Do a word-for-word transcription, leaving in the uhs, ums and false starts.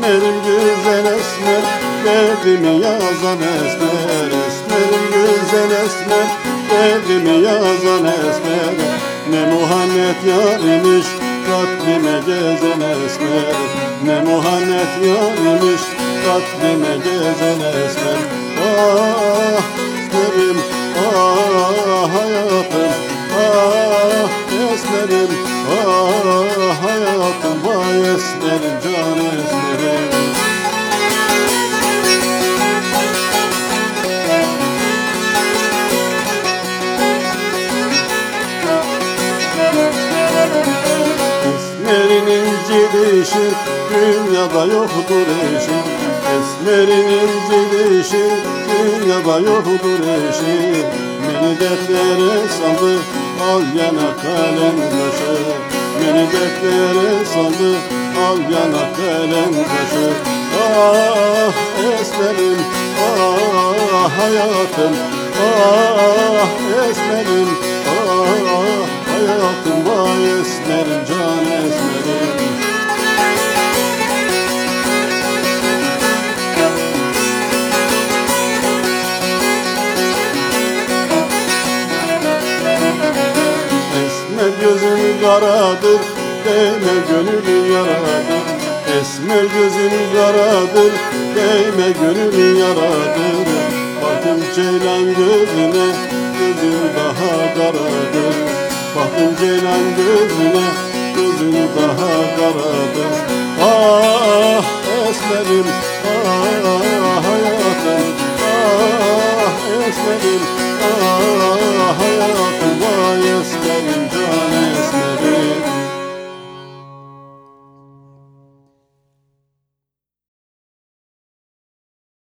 Esmerim güzel esmer, derdimi yazan esmer. Esmerim güzel esmer, derdimi yazan esmer. Ne muhannet yarimiş, katlime gezen esmer. Ne muhannet yarimiş, katlime gezen esmer. Ah esmerim, ah hayatım, ah esmerim, ah hayatım, vay esmerim, can esmerim. Esmerin inci dişi, dünyada yoktur eşi. Esmerin inci dişi, dünyada yoktur eşi. Beni dertlere saldı, al yana kalem taşı. Beni dertlere saldı, al yana kalem taşı. Ah esmerim, ah hayatım, ah esmerim, ah hayatım, vay esmerim, can esmerim. Esmer gözün karadır, değme gönül yaradır. Esmer gözün karadır, değme gönül yaradır. Baktım ceylan gözüne, gözün daha karadır. Baktım ceylan gözüne, gözün daha karadır. Ah esmerim, ah